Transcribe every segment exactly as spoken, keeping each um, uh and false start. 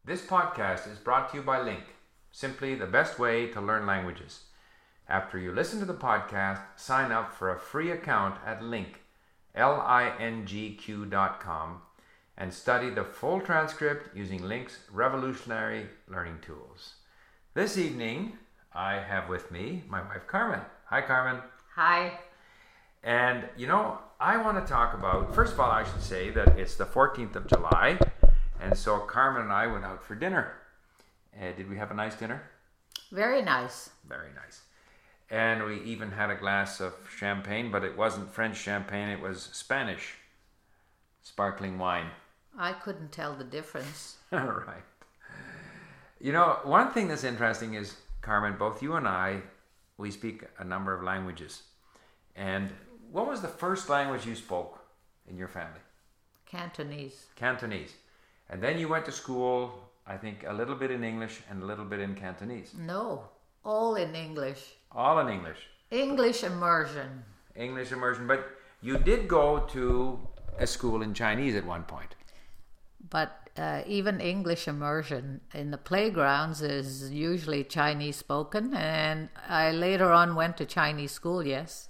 This podcast is brought to you by Link, simply the best way to learn languages. After you listen to the podcast, sign up for a free account at Link, L I N G Q dot com, and study the full transcript using Link's revolutionary learning tools. This evening, I have with me my wife Carmen. Hi, Carmen. Hi. And, you know, I want to talk about, first of all, I should say that it's the fourteenth of July, and so Carmen and I went out for dinner. Uh, did we have a nice dinner? Very nice. Very nice. And we even had a glass of champagne, but it wasn't French champagne, it was Spanish sparkling wine. I couldn't tell the difference. Right. You know, one thing that's interesting is, Carmen, both you and I, we speak a number of languages. And what was the first language you spoke in your family? Cantonese. Cantonese. And then you went to school, I think, a little bit in English and a little bit in Cantonese. No, all in English. All in English. English immersion. English immersion. But you did go to a school in Chinese at one point. But uh, even English immersion in the playgrounds is usually Chinese spoken. And I later on went to Chinese school, yes.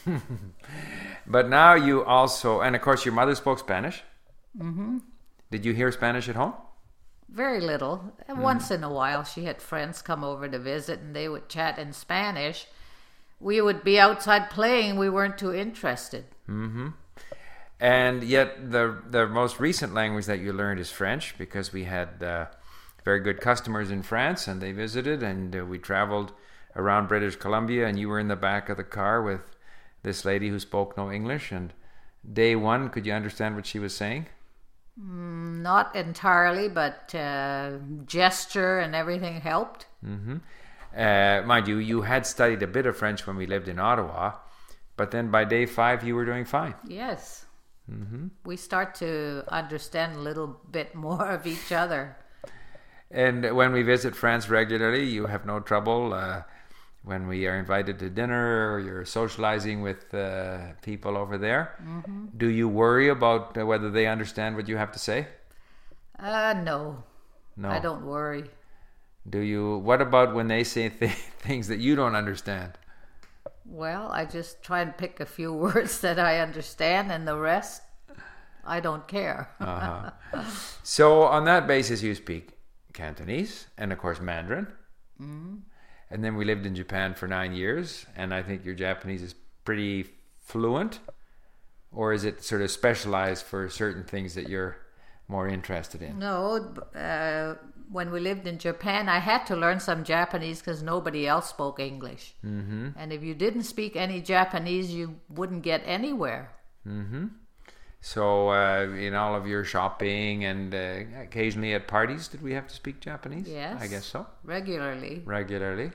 But now you also, and of course your mother spoke Spanish. Mm-hmm. Did you hear Spanish at home? Very little. Mm. Once in a while she had friends come over to visit and they would chat in Spanish. We would be outside playing. We weren't too interested. Mm-hmm. And yet the the most recent language that you learned is French, because we had uh, very good customers in France and they visited, and uh, we traveled around British Columbia, and you were in the back of the car with this lady who spoke no English. And day one, could you understand what she was saying? Mm, not entirely, but uh, gesture and everything helped. Mm-hmm. Uh, mind you, you had studied a bit of French when we lived in Ottawa, but then by day five you were doing fine. Yes. Mm-hmm. We start to understand a little bit more of each other. And when we visit France regularly, you have no trouble uh, when we are invited to dinner or you're socializing with uh, people over there. Mm-hmm. Do you worry about uh, whether they understand what you have to say? Uh, no. No. I don't worry. Do you? What about when they say th- things that you don't understand? Well, I just try and pick a few words that I understand, and the rest, I don't care. uh-huh. So on that basis, you speak Cantonese and, of course, Mandarin. Mm-hmm. And then we lived in Japan for nine years, and I think your Japanese is pretty fluent. Or is it sort of specialized for certain things that you're more interested in? No, uh, when we lived in Japan, I had to learn some Japanese because nobody else spoke English. Mm-hmm. And if you didn't speak any Japanese, you wouldn't get anywhere. Mm-hmm. So uh, in all of your shopping and uh, occasionally at parties, did we have to speak Japanese? Yes. I guess so. Regularly. Regularly.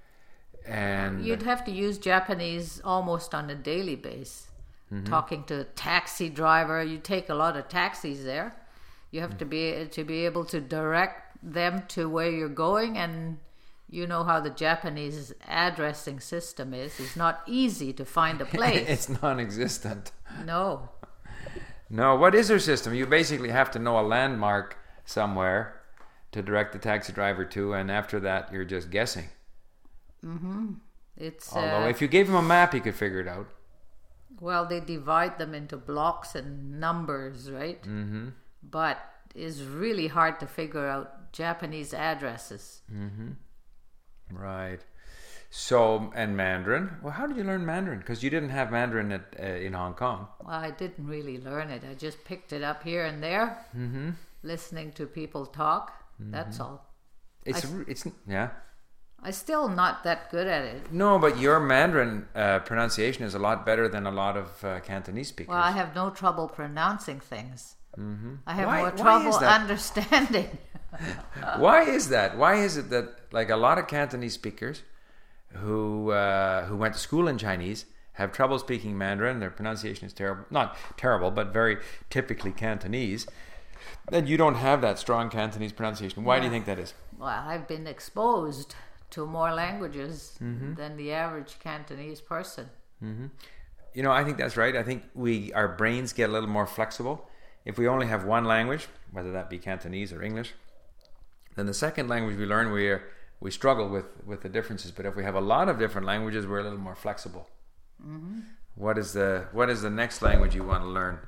And you'd have to use Japanese almost on a daily basis. Mm-hmm. Talking to a taxi driver, you take a lot of taxis there. You have mm-hmm. to be to be able to direct them to where you're going, and you know how the Japanese addressing system is. It's not easy to find a place. It's non-existent. No. No, what is their system? You basically have to know a landmark somewhere to direct the taxi driver to, and after that, you're just guessing. Mm-hmm. It's Although, uh, if you gave him a map, he could figure it out. Well, they divide them into blocks and numbers, right? Mm-hmm. But it's really hard to figure out Japanese addresses. Mm-hmm. Right. So, and Mandarin. Well, how did you learn Mandarin? Because you didn't have Mandarin at, uh, in Hong Kong. Well, I didn't really learn it. I just picked it up here and there, mm-hmm. listening to people talk. Mm-hmm. That's all. It's I, it's yeah. I'm still not that good at it. No, but your Mandarin uh, pronunciation is a lot better than a lot of uh, Cantonese speakers. Well, I have no trouble pronouncing things. Mm-hmm. I have why, more trouble why understanding. Why is that? Why is it that, like, a lot of Cantonese speakers who uh, who went to school in Chinese have trouble speaking Mandarin? Their pronunciation is terrible. Not terrible, but very typically Cantonese. And you don't have that strong Cantonese pronunciation. Why yeah. do you think that is? Well, I've been exposed to more languages mm-hmm. than the average Cantonese person. Mm-hmm. You know, I think that's right. I think we our brains get a little more flexible. If we only have one language, whether that be Cantonese or English, then the second language we learn, we are, we struggle with, with the differences. But if we have a lot of different languages, we're a little more flexible. Mm-hmm. What is the What is the next language you want to learn?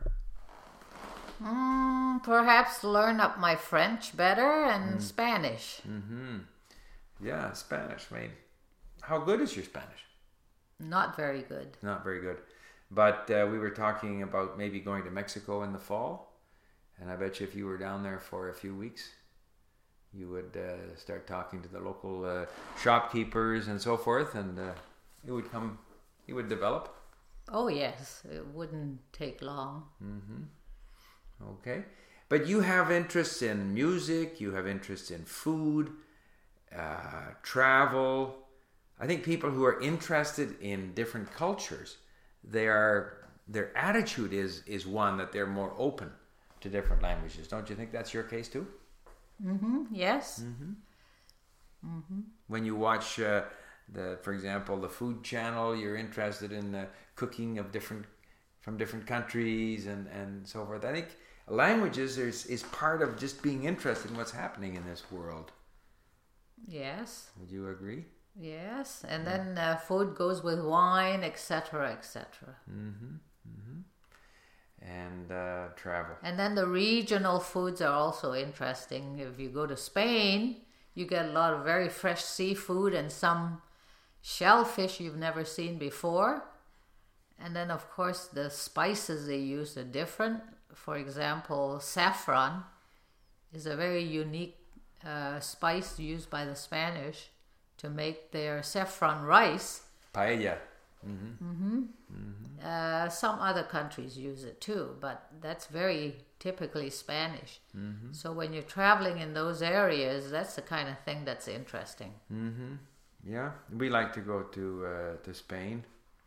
Mm, perhaps learn up my French better and mm. Spanish. Mm-hmm. Yeah, Spanish. I mean, how good is your Spanish? Not very good. Not very good. But uh, we were talking about maybe going to Mexico in the fall. And I bet you if you were down there for a few weeks, you would uh, start talking to the local uh, shopkeepers and so forth. And uh, it would come, it would develop. Oh, yes. It wouldn't take long. Mm-hmm. Okay. But you have interests in music, you have interests in food, uh, travel. I think people who are interested in different cultures, they are, their attitude is, is one that they're more open to different languages. Don't you think that's your case too? Mm-hmm. Yes. Mm-hmm. Mm-hmm. When you watch, uh, the, for example, the Food Channel, you're interested in the cooking of different, from different countries and, and so forth. I think languages is, is part of just being interested in what's happening in this world. Yes. Would you agree? Yes, and then uh, food goes with wine, et cetera, et cetera. Mm-hmm. Mm-hmm. And uh, travel. And then the regional foods are also interesting. If you go to Spain, you get a lot of very fresh seafood and some shellfish you've never seen before. And then, of course, the spices they use are different. For example, saffron is a very unique uh, spice used by the Spanish to make their saffron rice. Paella. Mm-hmm. Mm-hmm. Mm-hmm. Uh, some other countries use it too, but that's very typically Spanish. Mm-hmm. So when you're traveling in those areas, that's the kind of thing that's interesting. Mm-hmm. Yeah, we like to go to uh, to Spain.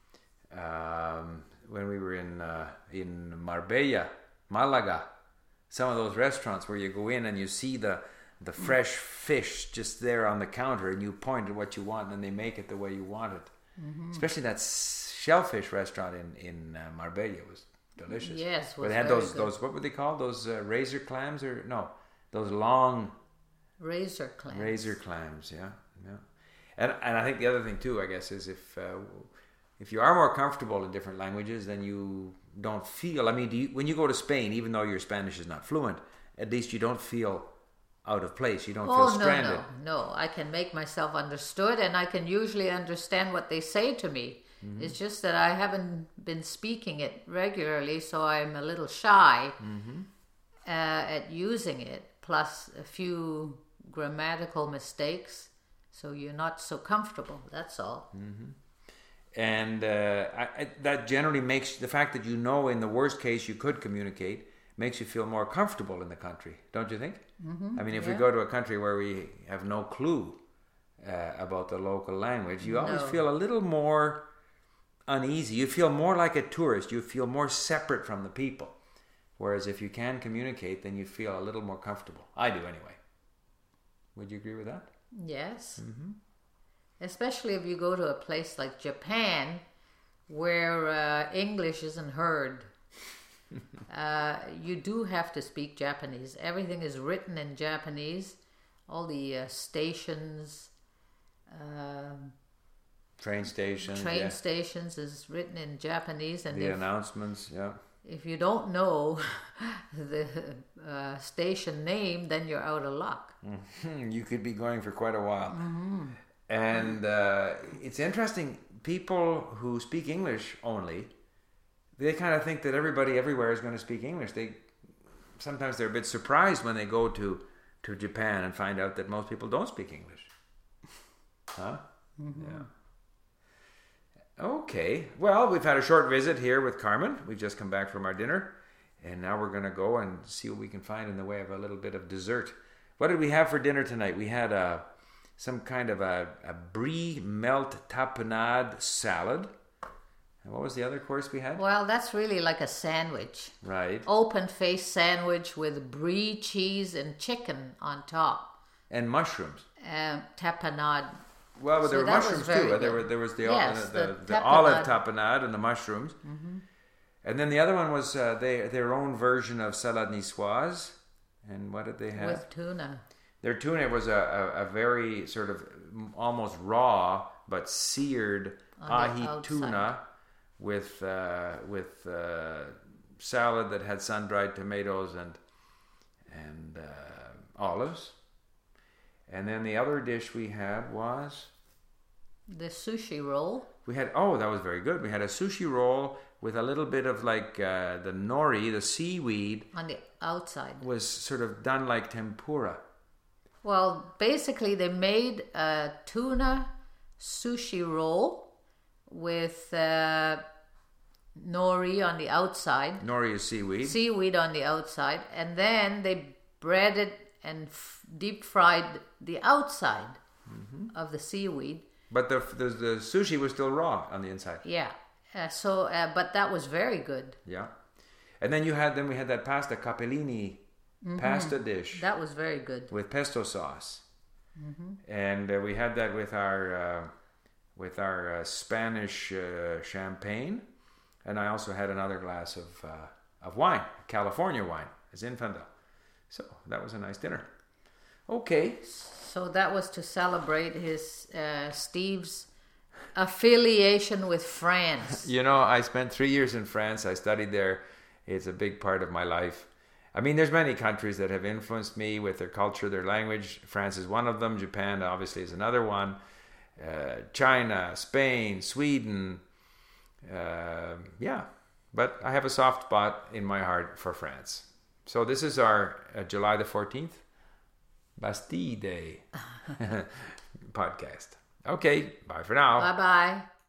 Um, when we were in uh, in Marbella, Malaga, some of those restaurants where you go in and you see the the fresh fish just there on the counter, and you point at what you want, and they make it the way you want it. Mm-hmm. Especially that shellfish restaurant in in uh, Marbella was delicious. Yes, where they had those good. those what were they called? Those uh, razor clams or no? Those long razor clams. Razor clams, yeah, yeah. And and I think the other thing too, I guess, is if uh, if you are more comfortable in different languages, then you don't feel. I mean, do you, when you go to Spain, even though your Spanish is not fluent, at least you don't feel out of place. You don't oh, feel stranded. No, no, no. I can make myself understood, and I can usually understand what they say to me. Mm-hmm. It's just that I haven't been speaking it regularly, so I'm a little shy mm-hmm. uh, at using it. Plus a few grammatical mistakes, so you're not so comfortable. That's all. Mm-hmm. And uh, I, I, that generally makes the fact that you know, in the worst case, you could communicate, makes you feel more comfortable in the country, don't you think? Mm-hmm. I mean, if yeah. we go to a country where we have no clue uh, about the local language, you no. always feel a little more uneasy. You feel more like a tourist. You feel more separate from the people. Whereas if you can communicate, then you feel a little more comfortable. I do anyway. Would you agree with that? Yes. Mm-hmm. Especially if you go to a place like Japan, where uh, English isn't heard. uh, you do have to speak Japanese. Everything is written in Japanese. All the uh, stations, uh, train stations, train yeah. stations is written in Japanese, and the if, announcements, yeah. If you don't know the uh, station name, then you're out of luck. Mm-hmm. You could be going for quite a while. Mm-hmm. And uh, it's interesting. People who speak English only, they kind of think that everybody everywhere is going to speak English. They sometimes they're a bit surprised when they go to, to Japan and find out that most people don't speak English. Huh? Mm-hmm. Yeah. Okay. Well, we've had a short visit here with Carmen. We've just come back from our dinner, and now we're going to go and see what we can find in the way of a little bit of dessert. What did we have for dinner tonight? We had a some kind of a, a brie melt tapenade salad. And what was the other course we had? Well, that's really like a sandwich. Right. Open-faced sandwich with brie, cheese, and chicken on top. And mushrooms. Um, tapenade. Well, but so there were mushrooms too. Good. There, were, there was the, yes, the, the, the, the olive tapenade and the mushrooms. Mm-hmm. And then the other one was uh, they, their own version of salade niçoise. And what did they have? With tuna. Their tuna was a, a, a very sort of almost raw but seared ahi tuna with uh, with uh, salad that had sun-dried tomatoes and and uh, olives. And then the other dish we had was the sushi roll. We had oh that was very good. We had a sushi roll with a little bit of like uh, the nori, the seaweed on the outside. Was sort of done like tempura. Well, basically they made a tuna sushi roll with uh, nori on the outside. Nori is seaweed. Seaweed on the outside. And then they breaded and f- deep fried the outside mm-hmm. of the seaweed. But the, the the sushi was still raw on the inside. Yeah. Uh, so, uh, but that was very good. Yeah. And then you had, then we had that pasta capellini mm-hmm. pasta dish. That was very good. With pesto sauce. Mm-hmm. And uh, we had that with our uh, with our uh, Spanish uh, champagne, and I also had another glass of uh, of wine, California wine, Zinfandel. So that was a nice dinner. Okay. So that was to celebrate his uh, Steve's affiliation with France. You know, I spent three years in France. I studied there. It's a big part of my life. I mean, there's many countries that have influenced me with their culture, their language. France is one of them. Japan, obviously, is another one. Uh, China, Spain, Sweden. Uh, yeah. But I have a soft spot in my heart for France. So this is our uh, July the fourteenth, Bastille Day podcast. Okay, bye for now. Bye-bye.